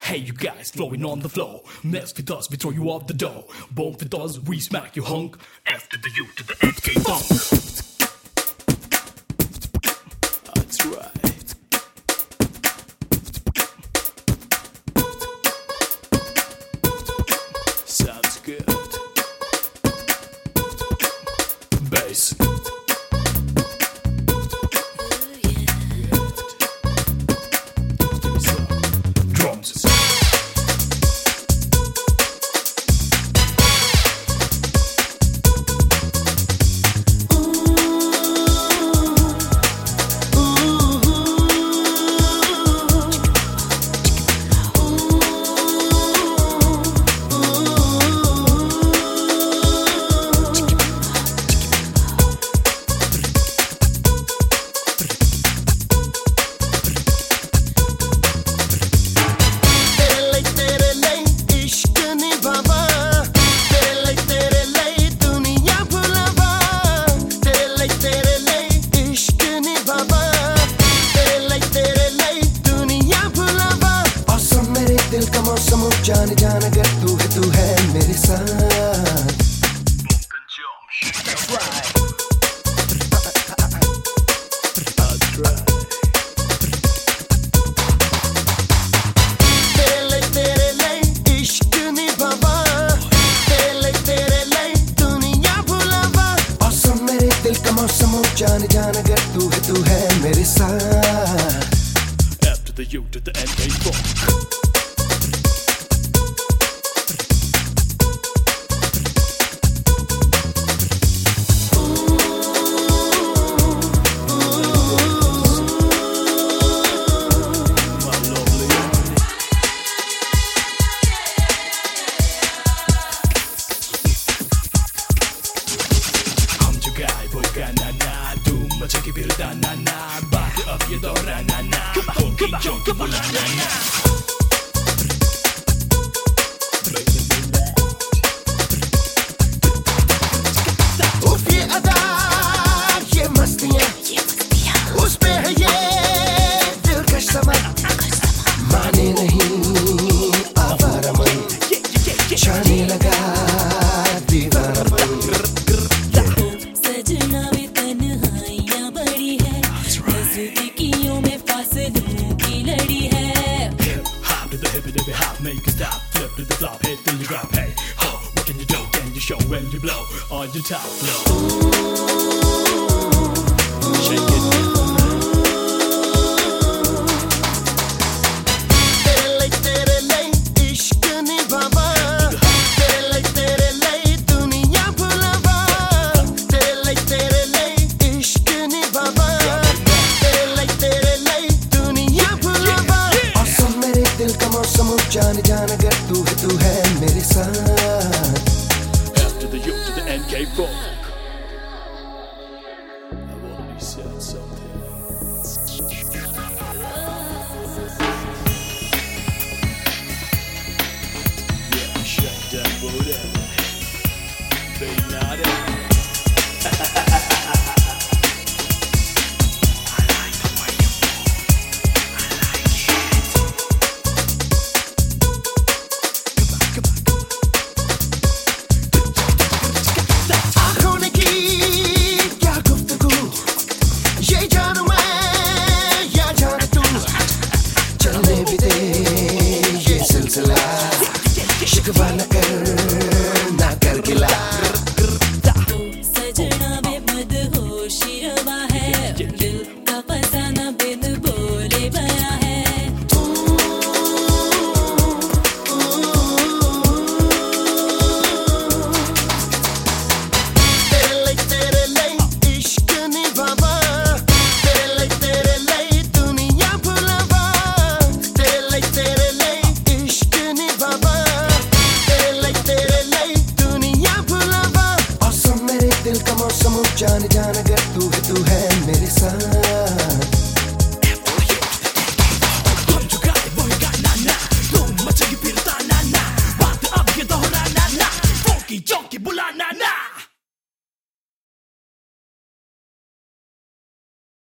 Hey, you guys, flowing on the floor. Mess with us, we throw you off the door. Bone with us, we smack you hunk. F to the U to the MK Funk. That's right. Sounds good. Bass. Drums. दिल का मौसम जान जान अगर तू है मेरे साथ तेरे लिए इश्क निभावा तेरे लिए दुनिया भुलावा मौसम मेरे दिल का मौसम जान जान अगर तू है मेरे साथ F to the U to the MK Funk. Check it out, na na. Back it up, you don't na na. Funky junky, na na. उफ ये अदा ये मस्तियाँ उस पे है ये दिलकश समा माने नहीं आवारा मन जाने लगा दीवानापन Make it stop, flip to the flop, hit till you drop. Hey, ho, what can you do? Can you show when you blow on your top flow? Shake it. तेरे लिए इश्क निभावा तेरे लिए दुनिया भुलावा तेरे लिए इश्क निभावा तेरे लिए दुनिया भुलावा मौसम मेरे दिल का मौसम जान जान अगर तू है मेरे साथ F to the U to the MK Funk. I've already said something. Yeah, shake that booty. They not it. शिकवा न